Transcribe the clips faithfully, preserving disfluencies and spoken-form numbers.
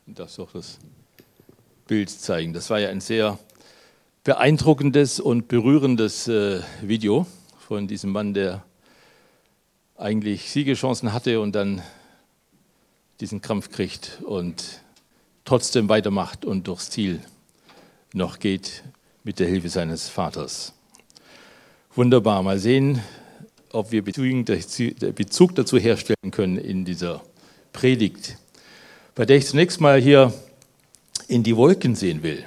Das doch das Bild zeigen. Das war ja ein sehr beeindruckendes und berührendes äh, Video von diesem Mann, der eigentlich Siegeschancen hatte und dann diesen Krampf kriegt und trotzdem weitermacht und durchs Ziel noch geht mit der Hilfe seines Vaters. Wunderbar. Mal sehen, ob wir Bezug dazu herstellen können in dieser Predigt, bei der ich zunächst mal hier in die Wolken sehen will.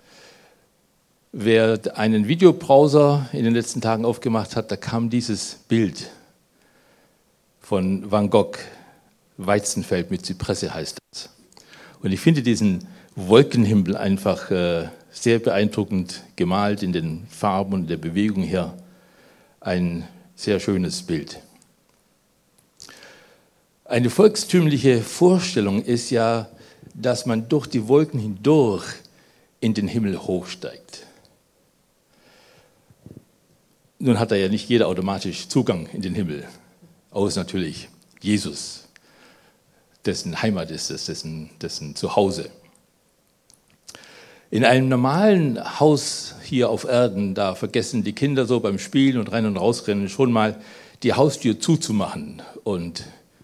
Wer einen Videobrowser in den letzten Tagen aufgemacht hat, da kam dieses Bild von Van Gogh, Weizenfeld mit Zypresse heißt das. Und ich finde diesen Wolkenhimmel einfach äh, sehr beeindruckend gemalt in den Farben und der Bewegung her. Ein sehr schönes Bild. Eine volkstümliche Vorstellung ist ja, dass man durch die Wolken hindurch in den Himmel hochsteigt. Nun hat da ja nicht jeder automatisch Zugang in den Himmel, außer natürlich Jesus, dessen Heimat ist es, dessen, dessen Zuhause. In einem normalen Haus hier auf Erden, da vergessen die Kinder so beim Spielen und rein und rausrennen schon mal die Haustür zuzumachen und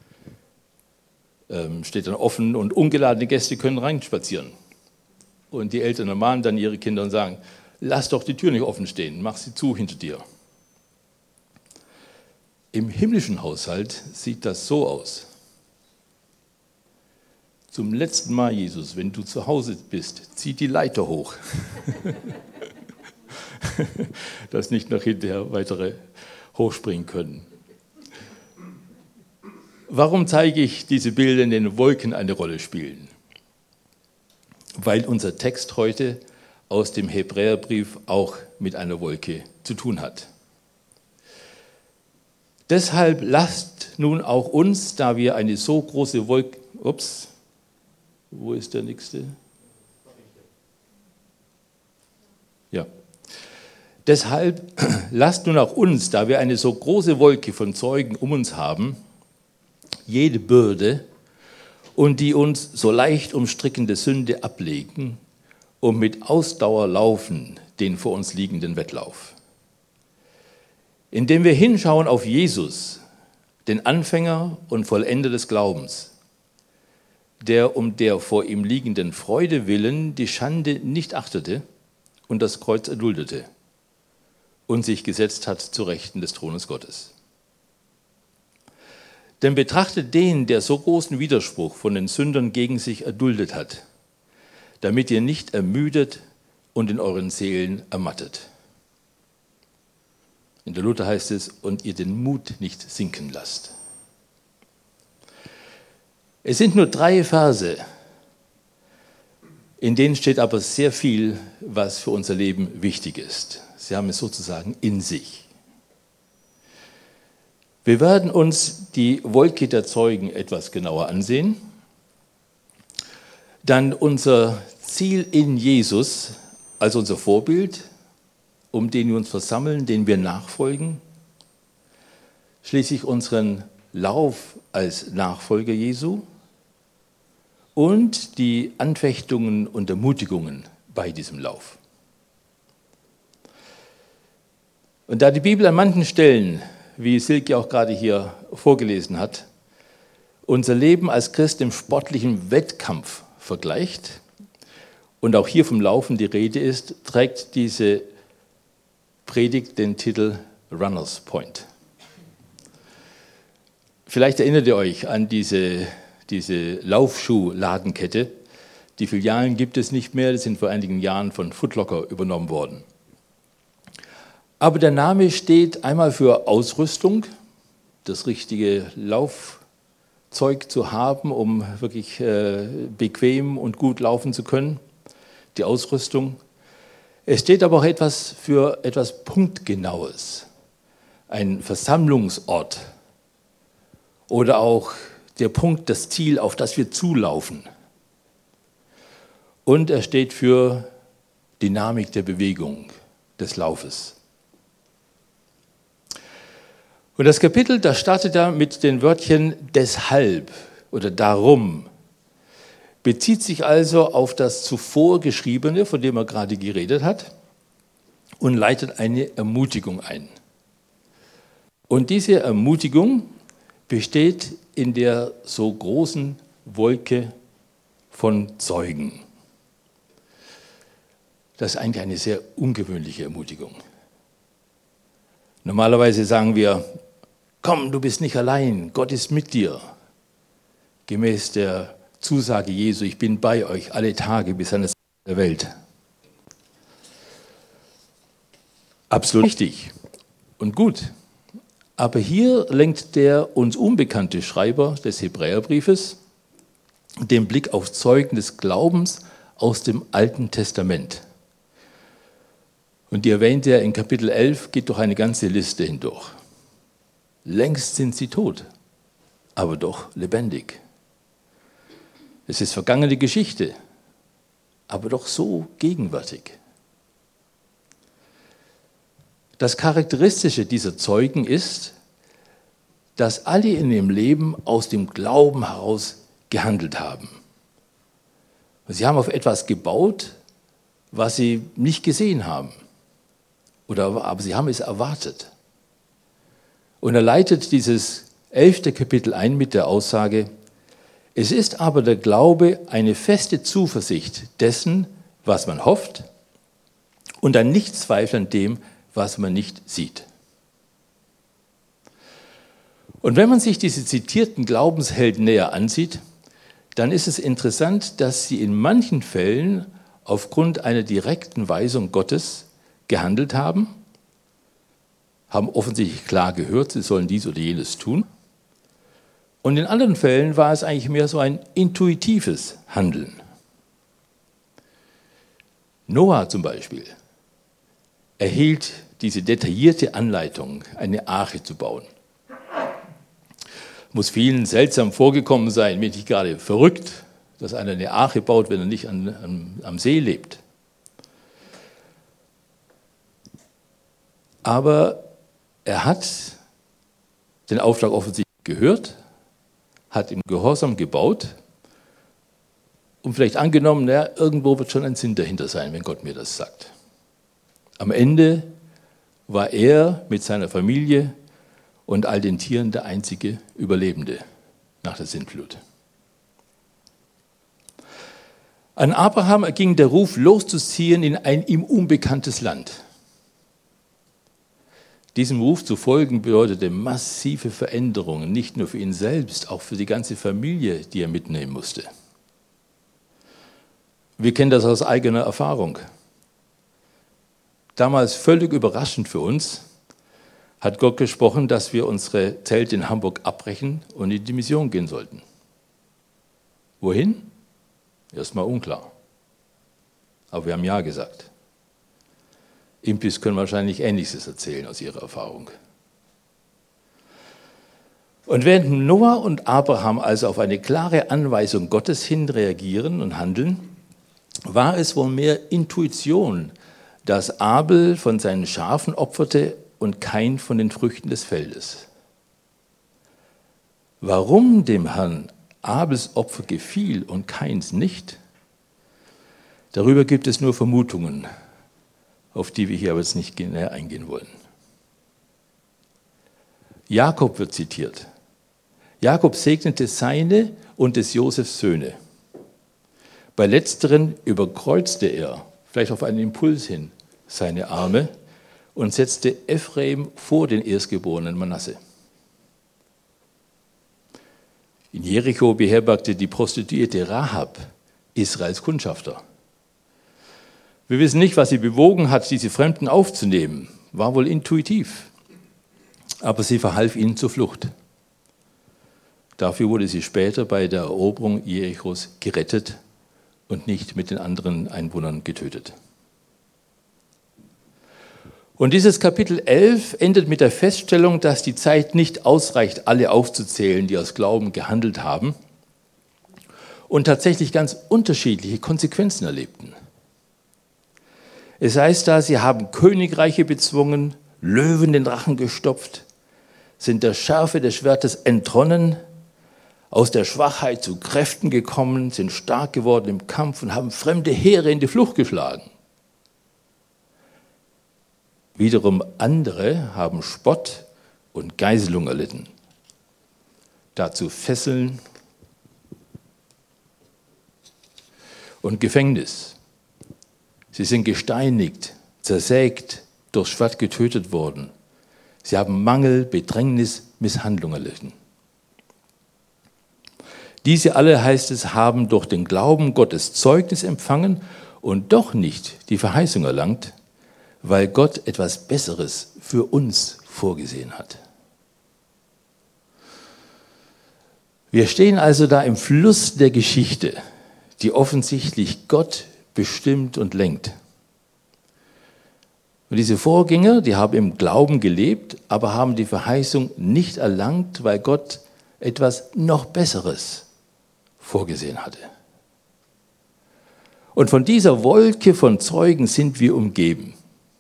ähm, steht dann offen und ungeladene Gäste können reinspazieren. Und die Eltern ermahnen dann ihre Kinder und sagen, lass doch die Tür nicht offen stehen, mach sie zu hinter dir. Im himmlischen Haushalt sieht das so aus. Zum letzten Mal, Jesus, wenn du zu Hause bist, zieh die Leiter hoch. Dass nicht noch hinterher weitere hochspringen können. Warum zeige ich diese Bilder, in denen Wolken eine Rolle spielen? Weil unser Text heute aus dem Hebräerbrief auch mit einer Wolke zu tun hat. Deshalb lasst nun auch uns, da wir eine so große Wolke... Ups, wo ist der nächste? Ja. Deshalb lasst nun auch uns, da wir eine so große Wolke von Zeugen um uns haben, jede Bürde und die uns so leicht umstrickende Sünde ablegen und mit Ausdauer laufen den vor uns liegenden Wettlauf. Indem wir hinschauen auf Jesus, den Anfänger und Vollender des Glaubens, der um der vor ihm liegenden Freude willen die Schande nicht achtete und das Kreuz erduldete und sich gesetzt hat zu Rechten des Thrones Gottes. Denn betrachtet den, der so großen Widerspruch von den Sündern gegen sich erduldet hat, damit ihr nicht ermüdet und in euren Seelen ermattet. In der Luther heißt es, und ihr den Mut nicht sinken lasst. Es sind nur drei Verse, in denen steht aber sehr viel, was für unser Leben wichtig ist. Sie haben es sozusagen in sich. Wir werden uns die Wolke der Zeugen etwas genauer ansehen. Dann unser Ziel in Jesus, also unser Vorbild, um den wir uns versammeln, den wir nachfolgen. Schließlich unseren Lauf als Nachfolger Jesu. Und die Anfechtungen und Ermutigungen bei diesem Lauf. Und da die Bibel an manchen Stellen, wie Silke auch gerade hier vorgelesen hat, unser Leben als Christ im sportlichen Wettkampf vergleicht und auch hier vom Laufen die Rede ist, trägt diese Predigt den Titel Runners Point. Vielleicht erinnert ihr euch an diese diese Laufschuhladenkette. Die Filialen gibt es nicht mehr, die sind vor einigen Jahren von Foot Locker übernommen worden. Aber der Name steht einmal für Ausrüstung, das richtige Laufzeug zu haben, um wirklich äh, bequem und gut laufen zu können, die Ausrüstung. Es steht aber auch etwas für etwas Punktgenaues, ein Versammlungsort oder auch der Punkt, das Ziel, auf das wir zulaufen. Und er steht für Dynamik der Bewegung, des Laufes. Und das Kapitel, das startet da mit den Wörtchen deshalb oder darum. bezieht sich also auf das zuvor Geschriebene, von dem er gerade geredet hat, und leitet eine Ermutigung ein. Und diese Ermutigung besteht in der so großen Wolke von Zeugen. Das ist eigentlich eine sehr ungewöhnliche Ermutigung. Normalerweise sagen wir, komm, du bist nicht allein, Gott ist mit dir. Gemäß der Zusage Jesu, ich bin bei euch alle Tage bis an das Ende der Welt. Absolut richtig und gut. Aber hier lenkt der uns unbekannte Schreiber des Hebräerbriefes den Blick auf Zeugen des Glaubens aus dem Alten Testament. Und die erwähnt er in Kapitel elf, geht durch eine ganze Liste hindurch. Längst sind sie tot, aber doch lebendig. Es ist vergangene Geschichte, aber doch so gegenwärtig. Das Charakteristische dieser Zeugen ist, dass alle in ihrem Leben aus dem Glauben heraus gehandelt haben. Sie haben auf etwas gebaut, was sie nicht gesehen haben, oder, aber sie haben es erwartet. Und er leitet dieses elfte Kapitel ein mit der Aussage, es ist aber der Glaube eine feste Zuversicht dessen, was man hofft, und ein Nichtzweifel an dem, was man nicht sieht. Und wenn man sich diese zitierten Glaubenshelden näher ansieht, dann ist es interessant, dass sie in manchen Fällen aufgrund einer direkten Weisung Gottes gehandelt haben, haben offensichtlich klar gehört, sie sollen dies oder jenes tun. Und in anderen Fällen war es eigentlich mehr so ein intuitives Handeln. Noah zum Beispiel erhielt diese detaillierte Anleitung, eine Arche zu bauen. Muss vielen seltsam vorgekommen sein, bin ich gerade verrückt, dass einer eine Arche baut, wenn er nicht an, an, am See lebt. Aber er hat den Auftrag offensichtlich gehört, hat im Gehorsam gebaut und vielleicht angenommen, naja, irgendwo wird schon ein Sinn dahinter sein, wenn Gott mir das sagt. Am Ende war er mit seiner Familie und all den Tieren der einzige Überlebende nach der Sintflut. An Abraham erging der Ruf, loszuziehen in ein ihm unbekanntes Land. Diesem Ruf zu folgen bedeutete massive Veränderungen, nicht nur für ihn selbst, auch für die ganze Familie, die er mitnehmen musste. Wir kennen das aus eigener Erfahrung. Damals völlig überraschend für uns hat Gott gesprochen, dass wir unsere Zelte in Hamburg abbrechen und in die Mission gehen sollten. Wohin? Erstmal unklar. Aber wir haben Ja gesagt. Impis können wahrscheinlich Ähnliches erzählen aus ihrer Erfahrung. Und während Noah und Abraham also auf eine klare Anweisung Gottes hin reagieren und handeln, war es wohl mehr Intuition, dass Abel von seinen Schafen opferte und Kain von den Früchten des Feldes. Warum dem Herrn Abels Opfer gefiel und Kains nicht, darüber gibt es nur Vermutungen, auf die wir hier aber jetzt nicht näher eingehen wollen. Jakob wird zitiert. Jakob segnete seine und des Josefs Söhne. Bei letzteren überkreuzte er, vielleicht auf einen Impuls hin, seine Arme und setzte Ephraim vor den erstgeborenen Manasse. In Jericho beherbergte die Prostituierte Rahab Israels Kundschafter. Wir wissen nicht, was sie bewogen hat, diese Fremden aufzunehmen. War wohl intuitiv. Aber sie verhalf ihnen zur Flucht. Dafür wurde sie später bei der Eroberung Jerichos gerettet und nicht mit den anderen Einwohnern getötet. Und dieses Kapitel elf endet mit der Feststellung, dass die Zeit nicht ausreicht, alle aufzuzählen, die aus Glauben gehandelt haben und tatsächlich ganz unterschiedliche Konsequenzen erlebten. Es heißt da, sie haben Königreiche bezwungen, Löwen den Rachen gestopft, sind der Schärfe des Schwertes entronnen, aus der Schwachheit zu Kräften gekommen, sind stark geworden im Kampf und haben fremde Heere in die Flucht geschlagen. Wiederum andere haben Spott und Geiselung erlitten. Dazu Fesseln und Gefängnis. Sie sind gesteinigt, zersägt, durchs Schwert getötet worden. Sie haben Mangel, Bedrängnis, Misshandlung erlitten. Diese alle, heißt es, haben durch den Glauben Gottes Zeugnis empfangen und doch nicht die Verheißung erlangt, weil Gott etwas Besseres für uns vorgesehen hat. Wir stehen also da im Fluss der Geschichte, die offensichtlich Gott bestimmt und lenkt. Und diese Vorgänger, die haben im Glauben gelebt, aber haben die Verheißung nicht erlangt, weil Gott etwas noch Besseres vorgesehen hatte. Und von dieser Wolke von Zeugen sind wir umgeben.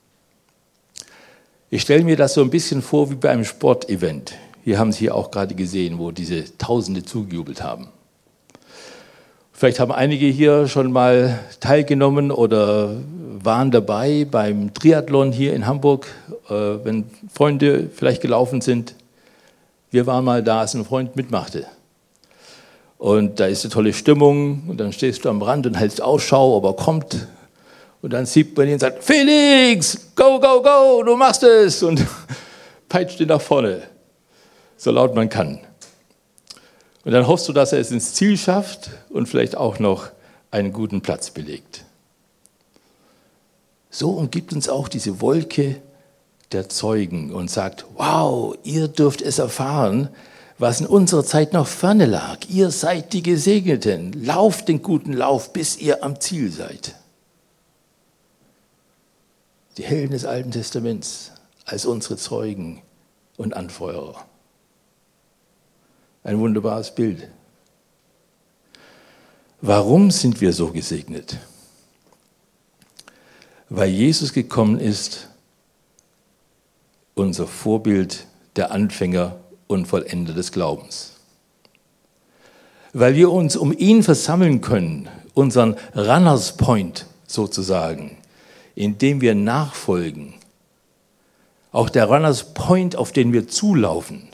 Ich stelle mir das so ein bisschen vor wie bei einem Sportevent. Hier haben Sie hier auch gerade gesehen, wo diese Tausende zugejubelt haben. Vielleicht haben einige hier schon mal teilgenommen oder waren dabei beim Triathlon hier in Hamburg, äh, wenn Freunde vielleicht gelaufen sind. Wir waren mal da, als ein Freund mitmachte. Und da ist eine tolle Stimmung und dann stehst du am Rand und hältst Ausschau, ob er kommt. Und dann sieht man ihn und sagt, Felix, go, go, go, du machst es. Und peitscht ihn nach vorne, so laut man kann. Und dann hoffst du, dass er es ins Ziel schafft und vielleicht auch noch einen guten Platz belegt. So umgibt uns auch diese Wolke der Zeugen und sagt, wow, ihr dürft es erfahren, was in unserer Zeit noch ferne lag. Ihr seid die Gesegneten. Lauft den guten Lauf, bis ihr am Ziel seid. Die Helden des Alten Testaments als unsere Zeugen und Anfeuerer. Ein wunderbares Bild. Warum sind wir so gesegnet? Weil Jesus gekommen ist, unser Vorbild der Anfänger und Vollender des Glaubens. Weil wir uns um ihn versammeln können, unseren Runners Point sozusagen, indem wir nachfolgen. Auch der Runners Point, auf den wir zulaufen,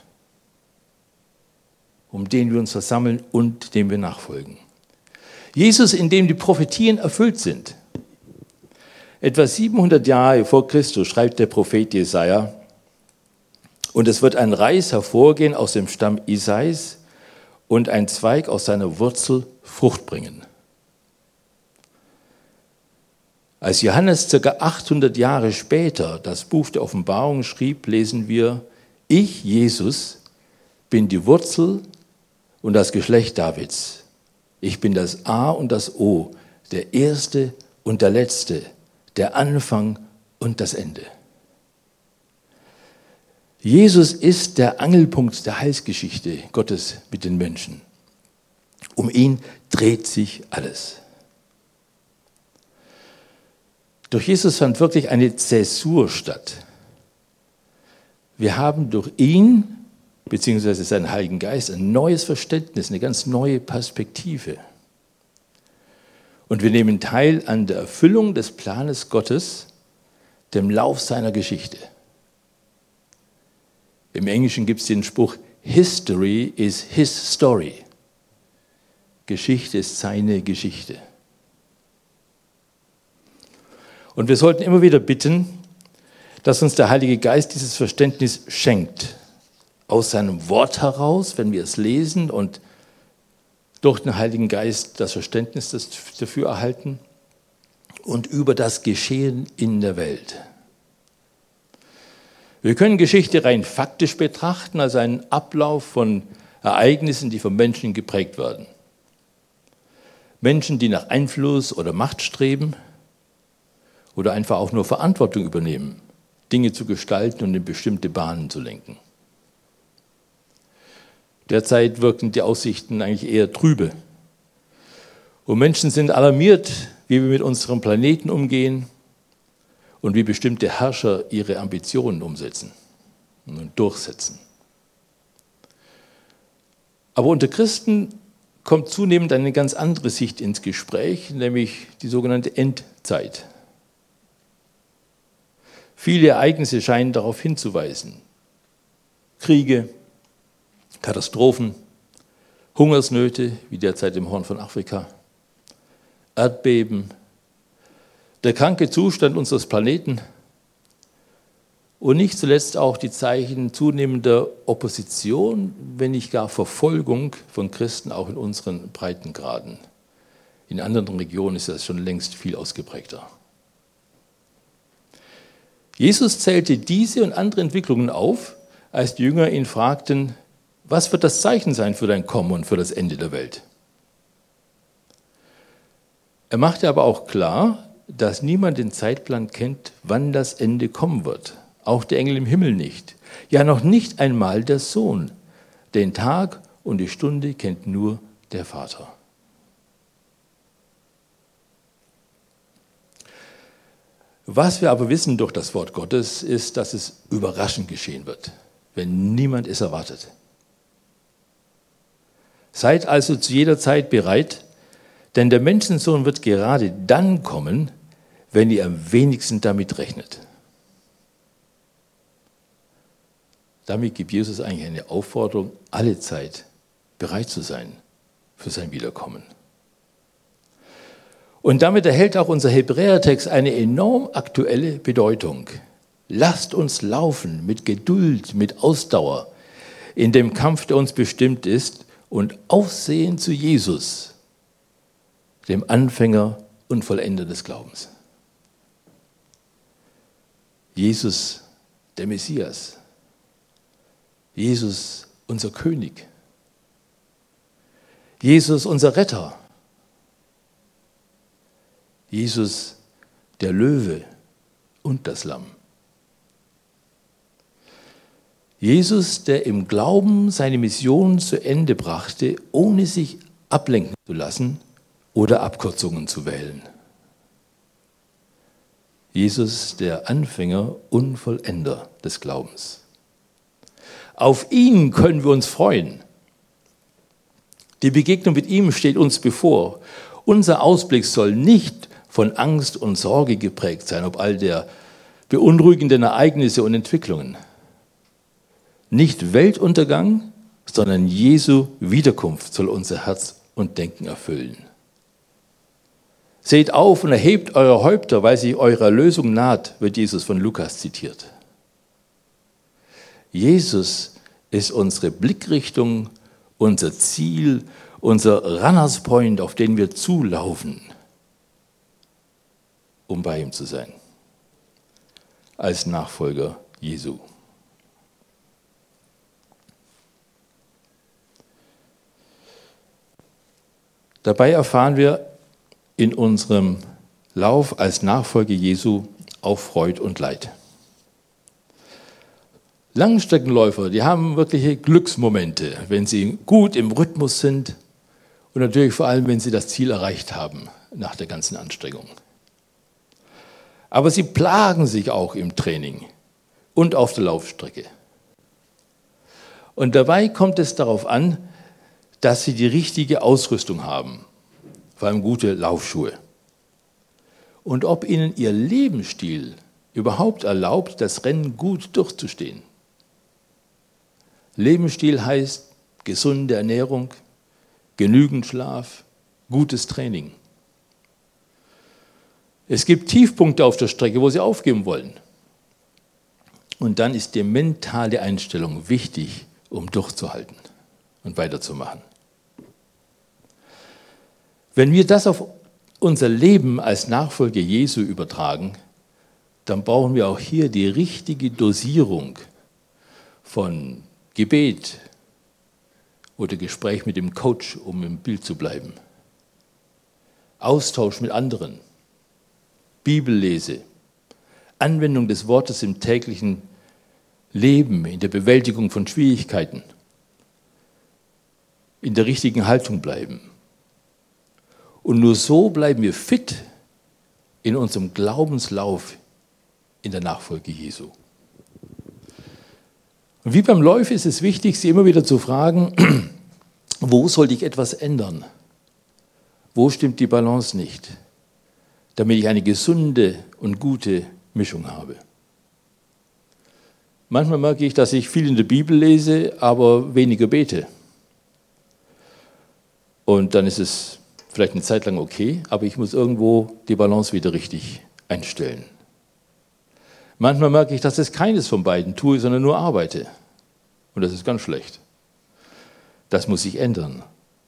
um den wir uns versammeln und dem wir nachfolgen. Jesus, in dem die Prophetien erfüllt sind. Etwa siebenhundert Jahre vor Christus schreibt der Prophet Jesaja, und es wird ein Reis hervorgehen aus dem Stamm Isais und ein Zweig aus seiner Wurzel Frucht bringen. Als Johannes ca. achthundert Jahre später das Buch der Offenbarung schrieb, lesen wir, ich, Jesus, bin die Wurzel und das Geschlecht Davids. Ich bin das A und das O, der Erste und der Letzte, der Anfang und das Ende. Jesus ist der Angelpunkt der Heilsgeschichte Gottes mit den Menschen. Um ihn dreht sich alles. Durch Jesus fand wirklich eine Zäsur statt. Wir haben durch ihn, beziehungsweise seinen Heiligen Geist, ein neues Verständnis, eine ganz neue Perspektive. Und wir nehmen teil an der Erfüllung des Planes Gottes, dem Lauf seiner Geschichte. Im Englischen gibt es den Spruch, History is his story. Geschichte ist seine Geschichte. Und wir sollten immer wieder bitten, dass uns der Heilige Geist dieses Verständnis schenkt. Aus seinem Wort heraus, wenn wir es lesen und durch den Heiligen Geist das Verständnis dafür erhalten und über das Geschehen in der Welt. Wir können Geschichte rein faktisch betrachten, als einen Ablauf von Ereignissen, die von Menschen geprägt werden. Menschen, die nach Einfluss oder Macht streben oder einfach auch nur Verantwortung übernehmen, Dinge zu gestalten und in bestimmte Bahnen zu lenken. Derzeit wirken die Aussichten eigentlich eher trübe. Und Menschen sind alarmiert, wie wir mit unserem Planeten umgehen und wie bestimmte Herrscher ihre Ambitionen umsetzen und durchsetzen. Aber unter Christen kommt zunehmend eine ganz andere Sicht ins Gespräch, nämlich die sogenannte Endzeit. Viele Ereignisse scheinen darauf hinzuweisen. Kriege, Katastrophen, Hungersnöte, wie derzeit im Horn von Afrika, Erdbeben, der kranke Zustand unseres Planeten und nicht zuletzt auch die Zeichen zunehmender Opposition, wenn nicht gar Verfolgung von Christen, auch in unseren Breitengraden. In anderen Regionen ist das schon längst viel ausgeprägter. Jesus zählte diese und andere Entwicklungen auf, als die Jünger ihn fragten, was wird das Zeichen sein für dein Kommen und für das Ende der Welt? Er machte aber auch klar, dass niemand den Zeitplan kennt, wann das Ende kommen wird. Auch der Engel im Himmel nicht. Ja, noch nicht einmal der Sohn. Den Tag und die Stunde kennt nur der Vater. Was wir aber wissen durch das Wort Gottes, ist, dass es überraschend geschehen wird, wenn niemand es erwartet. Seid also zu jeder Zeit bereit, denn der Menschensohn wird gerade dann kommen, wenn ihr am wenigsten damit rechnet. Damit gibt Jesus eigentlich eine Aufforderung, alle Zeit bereit zu sein für sein Wiederkommen. Und damit erhält auch unser Hebräertext eine enorm aktuelle Bedeutung. Lasst uns laufen mit Geduld, mit Ausdauer in dem Kampf, der uns bestimmt ist, und aufsehen zu Jesus, dem Anfänger und Vollender des Glaubens. Jesus, der Messias. Jesus, unser König. Jesus, unser Retter. Jesus, der Löwe und das Lamm. Jesus, der im Glauben seine Mission zu Ende brachte, ohne sich ablenken zu lassen oder Abkürzungen zu wählen. Jesus, der Anfänger und Vollender des Glaubens. Auf ihn können wir uns freuen. Die Begegnung mit ihm steht uns bevor. Unser Ausblick soll nicht von Angst und Sorge geprägt sein, ob all der beunruhigenden Ereignisse und Entwicklungen. Nicht Weltuntergang, sondern Jesu Wiederkunft soll unser Herz und Denken erfüllen. Seht auf und erhebt eure Häupter, weil sich eure Erlösung naht, wird Jesus von Lukas zitiert. Jesus ist unsere Blickrichtung, unser Ziel, unser Runners Point, auf den wir zulaufen, um bei ihm zu sein, als Nachfolger Jesu. Dabei erfahren wir in unserem Lauf als Nachfolger Jesu auch Freude und Leid. Langstreckenläufer, die haben wirkliche Glücksmomente, wenn sie gut im Rhythmus sind und natürlich vor allem, wenn sie das Ziel erreicht haben nach der ganzen Anstrengung. Aber sie plagen sich auch im Training und auf der Laufstrecke. Und dabei kommt es darauf an, dass sie die richtige Ausrüstung haben, vor allem gute Laufschuhe. Und ob ihnen ihr Lebensstil überhaupt erlaubt, das Rennen gut durchzustehen. Lebensstil heißt gesunde Ernährung, genügend Schlaf, gutes Training. Es gibt Tiefpunkte auf der Strecke, wo sie aufgeben wollen. Und dann ist die mentale Einstellung wichtig, um durchzuhalten und weiterzumachen. Wenn wir das auf unser Leben als Nachfolger Jesu übertragen, dann brauchen wir auch hier die richtige Dosierung von Gebet oder Gespräch mit dem Coach, um im Bild zu bleiben. Austausch mit anderen, Bibellese, Anwendung des Wortes im täglichen Leben, in der Bewältigung von Schwierigkeiten, in der richtigen Haltung bleiben. Und nur so bleiben wir fit in unserem Glaubenslauf in der Nachfolge Jesu. Und wie beim Läufen ist es wichtig, sie immer wieder zu fragen, Wo sollte ich etwas ändern? Wo stimmt die Balance nicht? Damit ich eine gesunde und gute Mischung habe. Manchmal merke ich, dass ich viel in der Bibel lese, aber weniger bete. Und dann ist es vielleicht eine Zeit lang okay, aber ich muss irgendwo die Balance wieder richtig einstellen. Manchmal merke ich, dass ich keines von beiden tue, sondern nur arbeite. Und das ist ganz schlecht. Das muss sich ändern.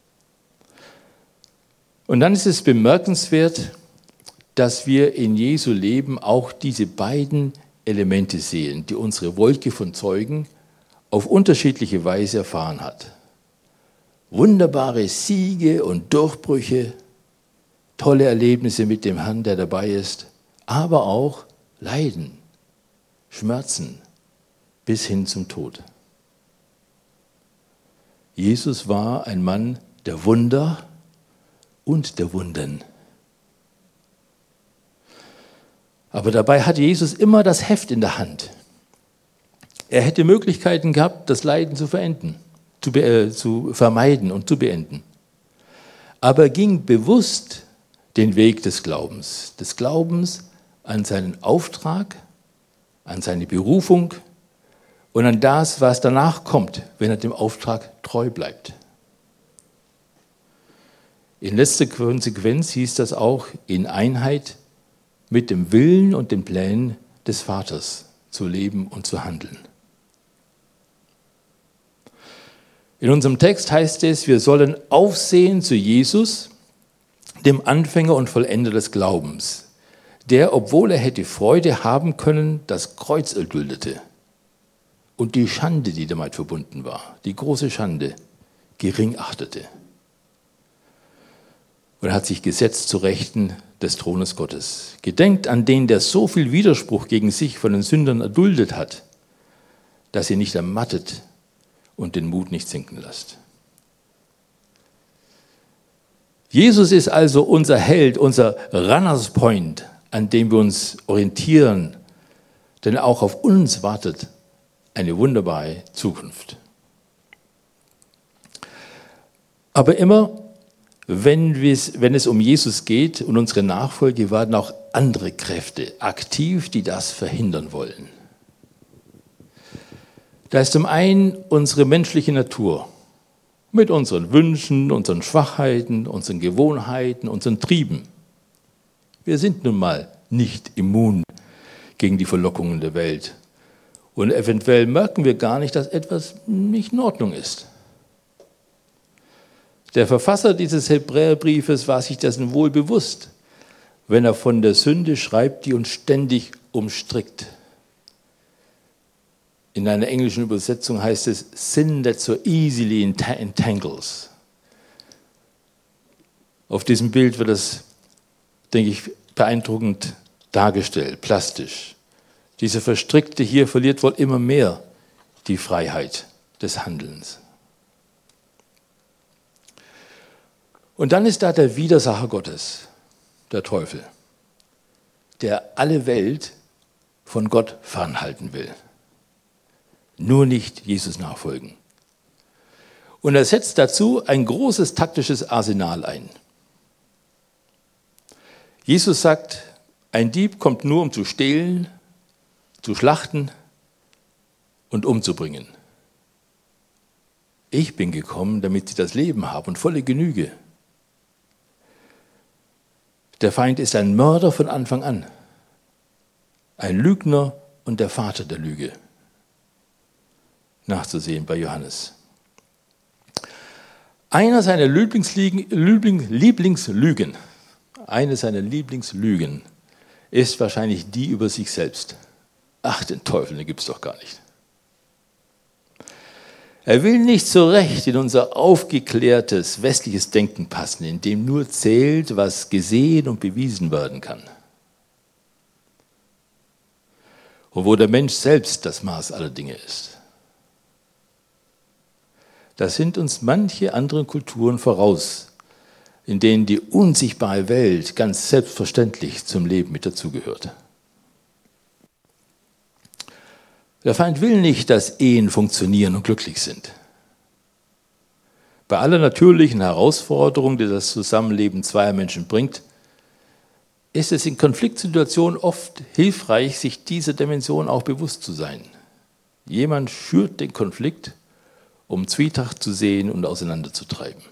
Und dann ist es bemerkenswert, dass wir in Jesu Leben auch diese beiden Elemente sehen, die unsere Wolke von Zeugen auf unterschiedliche Weise erfahren hat. Wunderbare Siege und Durchbrüche, tolle Erlebnisse mit dem Herrn, der dabei ist, aber auch Leiden, Schmerzen bis hin zum Tod. Jesus war ein Mann der Wunder und der Wunden. Aber dabei hatte Jesus immer das Heft in der Hand. Er hätte Möglichkeiten gehabt, das Leiden zu verenden, zu, äh, zu vermeiden und zu beenden. Aber er ging bewusst den Weg des Glaubens, des Glaubens an seinen Auftrag, an seine Berufung und an das, was danach kommt, wenn er dem Auftrag treu bleibt. In letzter Konsequenz hieß das auch in Einheit mit dem Willen und den Plänen des Vaters zu leben und zu handeln. In unserem Text heißt es, wir sollen aufsehen zu Jesus, dem Anfänger und Vollender des Glaubens, der, obwohl er hätte Freude haben können, das Kreuz erduldete und die Schande, die damit verbunden war, die große Schande, gering achtete. Und er hat sich gesetzt zu Rechten des Thrones Gottes. Gedenkt an den, der so viel Widerspruch gegen sich von den Sündern erduldet hat, dass ihr nicht ermattet und den Mut nicht sinken lasst. Jesus ist also unser Held, unser Runners Point, an dem wir uns orientieren, denn auch auf uns wartet eine wunderbare Zukunft. Aber immer, wenn es um Jesus geht und unsere Nachfolge, werden auch andere Kräfte aktiv, die das verhindern wollen. Da ist zum einen unsere menschliche Natur mit unseren Wünschen, unseren Schwachheiten, unseren Gewohnheiten, unseren Trieben. Wir sind nun mal nicht immun gegen die Verlockungen der Welt. Und eventuell merken wir gar nicht, dass etwas nicht in Ordnung ist. Der Verfasser dieses Hebräerbriefes war sich dessen wohl bewusst, wenn er von der Sünde schreibt, die uns ständig umstrickt. In einer englischen Übersetzung heißt es, Sin that so easily entangles. Auf diesem Bild wird das, denke ich, beeindruckend dargestellt, plastisch. Diese Verstrickte hier verliert wohl immer mehr die Freiheit des Handelns. Und dann ist da der Widersacher Gottes, der Teufel, der alle Welt von Gott fernhalten will. Nur nicht Jesus nachfolgen. Und er setzt dazu ein großes taktisches Arsenal ein. Jesus sagt, ein Dieb kommt nur, um zu stehlen, zu schlachten und umzubringen. Ich bin gekommen, damit sie das Leben haben und volle Genüge. Der Feind ist ein Mörder von Anfang an, ein Lügner und der Vater der Lüge. Nachzusehen bei Johannes. Einer seiner Lieblingsliegen, Liebling, Lieblingslügen, eine seiner Lieblingslügen ist wahrscheinlich die über sich selbst. Ach, den Teufel, den gibt es doch gar nicht. Er will nicht so recht in unser aufgeklärtes westliches Denken passen, in dem nur zählt, was gesehen und bewiesen werden kann. Und wo der Mensch selbst das Maß aller Dinge ist. Da sind uns manche anderen Kulturen voraus, in denen die unsichtbare Welt ganz selbstverständlich zum Leben mit dazugehört. Der Feind will nicht, dass Ehen funktionieren und glücklich sind. Bei aller natürlichen Herausforderung, die das Zusammenleben zweier Menschen bringt, ist es in Konfliktsituationen oft hilfreich, sich dieser Dimension auch bewusst zu sein. Jemand schürt den Konflikt, um Zwietracht zu sehen und auseinanderzutreiben.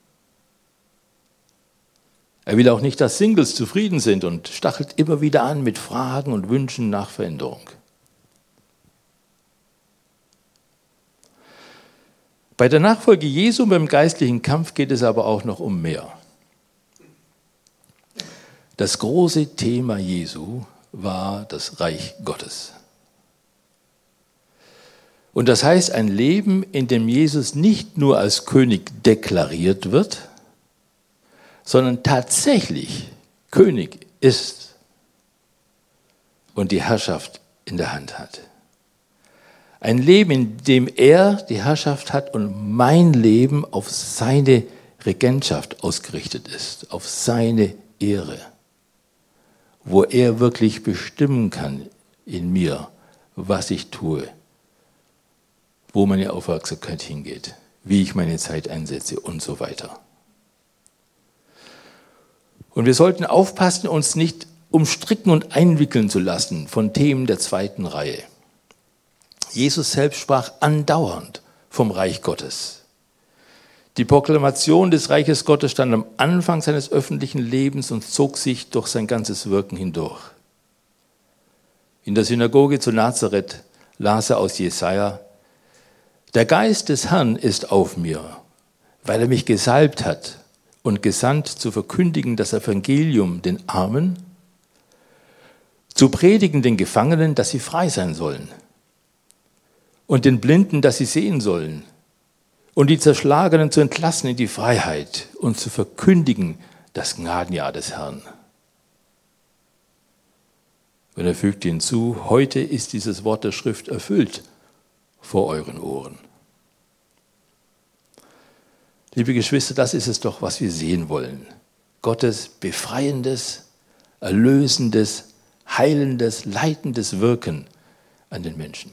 Er will auch nicht, dass Singles zufrieden sind und stachelt immer wieder an mit Fragen und Wünschen nach Veränderung. Bei der Nachfolge Jesu beim geistlichen Kampf geht es aber auch noch um mehr. Das große Thema Jesu war das Reich Gottes. Und das heißt, ein Leben, in dem Jesus nicht nur als König deklariert wird, sondern tatsächlich König ist und die Herrschaft in der Hand hat. Ein Leben, in dem er die Herrschaft hat und mein Leben auf seine Regentschaft ausgerichtet ist, auf seine Ehre, wo er wirklich bestimmen kann in mir, was ich tue, wo meine Aufmerksamkeit hingeht, wie ich meine Zeit einsetze und so weiter. Und wir sollten aufpassen, uns nicht umstricken und einwickeln zu lassen von Themen der zweiten Reihe. Jesus selbst sprach andauernd vom Reich Gottes. Die Proklamation des Reiches Gottes stand am Anfang seines öffentlichen Lebens und zog sich durch sein ganzes Wirken hindurch. In der Synagoge zu Nazareth las er aus Jesaja: Der Geist des Herrn ist auf mir, weil er mich gesalbt hat und gesandt, zu verkündigen das Evangelium den Armen, zu predigen den Gefangenen, dass sie frei sein sollen, und den Blinden, dass sie sehen sollen, und die Zerschlagenen zu entlassen in die Freiheit und zu verkündigen das Gnadenjahr des Herrn. Und er fügt hinzu: Heute ist dieses Wort der Schrift erfüllt vor euren Ohren. Liebe Geschwister, das ist es doch, was wir sehen wollen. Gottes befreiendes, erlösendes, heilendes, leitendes Wirken an den Menschen.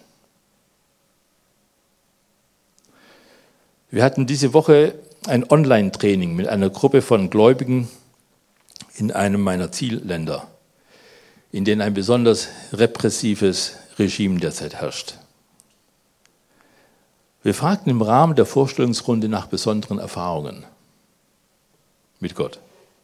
Wir hatten diese Woche ein Online-Training mit einer Gruppe von Gläubigen in einem meiner Zielländer, in denen ein besonders repressives Regime derzeit herrscht. Wir fragten im Rahmen der Vorstellungsrunde nach besonderen Erfahrungen mit Gott.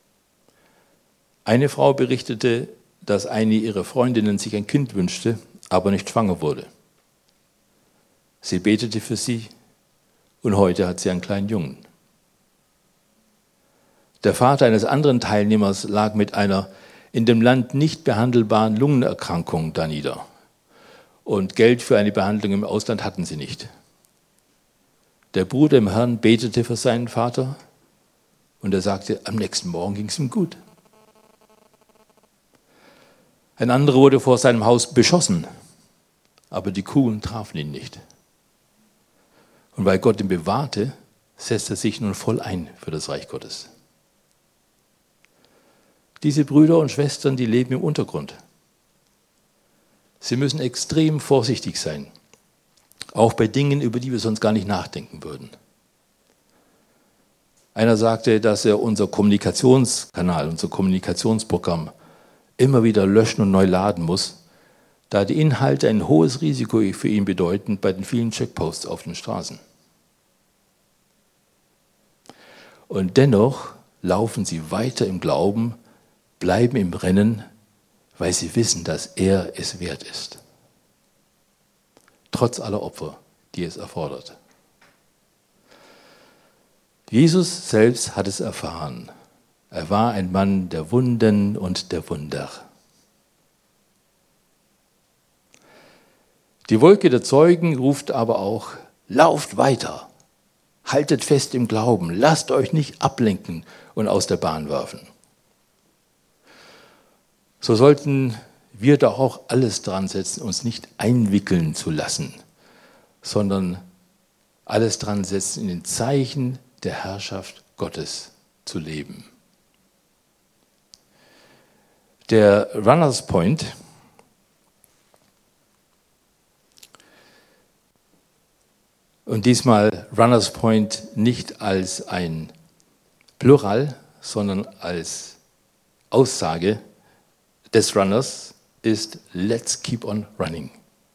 Eine Frau berichtete, dass eine ihrer Freundinnen sich ein Kind wünschte, aber nicht schwanger wurde. Sie betete für sie und heute hat sie einen kleinen Jungen. Der Vater eines anderen Teilnehmers lag mit einer in dem Land nicht behandelbaren Lungenerkrankung da nieder. Und Geld für eine Behandlung im Ausland hatten sie nicht. Der Bruder im Herrn betete für seinen Vater und er sagte, am nächsten Morgen ging es ihm gut. Ein anderer wurde vor seinem Haus beschossen, aber die Kugeln trafen ihn nicht. Und weil Gott ihn bewahrte, setzt er sich nun voll ein für das Reich Gottes. Diese Brüder und Schwestern, die leben im Untergrund. Sie müssen extrem vorsichtig sein, auch bei Dingen, über die wir sonst gar nicht nachdenken würden. Einer sagte, dass er unser Kommunikationskanal, unser Kommunikationsprogramm immer wieder löschen und neu laden muss, da die Inhalte ein hohes Risiko für ihn bedeuten bei den vielen Checkposts auf den Straßen. Und dennoch laufen sie weiter im Glauben, bleiben im Rennen, weil sie wissen, dass er es wert ist. Trotz aller Opfer, die es erfordert. Jesus selbst hat es erfahren. Er war ein Mann der Wunden und der Wunder. Die Wolke der Zeugen ruft aber auch, lauft weiter, haltet fest im Glauben, lasst euch nicht ablenken und aus der Bahn werfen. So sollten wir da auch alles dran setzen, uns nicht einwickeln zu lassen, sondern alles dran setzen, in den Zeichen der Herrschaft Gottes zu leben. Der Runners Point Und diesmal Runners Point nicht als ein Plural, sondern als Aussage des Runners ist Let's keep on running.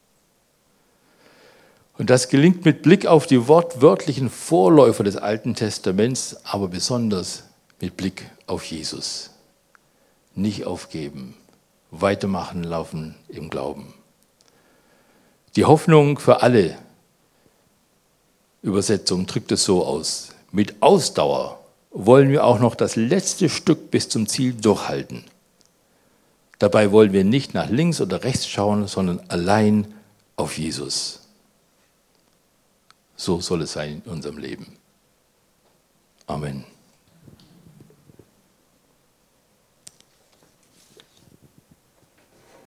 Und das gelingt mit Blick auf die wortwörtlichen Vorläufer des Alten Testaments, aber besonders mit Blick auf Jesus. Nicht aufgeben, weitermachen, laufen im Glauben. Die Hoffnung für alle Übersetzung drückt es so aus: Mit Ausdauer wollen wir auch noch das letzte Stück bis zum Ziel durchhalten. Dabei wollen wir nicht nach links oder rechts schauen, sondern allein auf Jesus. So soll es sein in unserem Leben. Amen.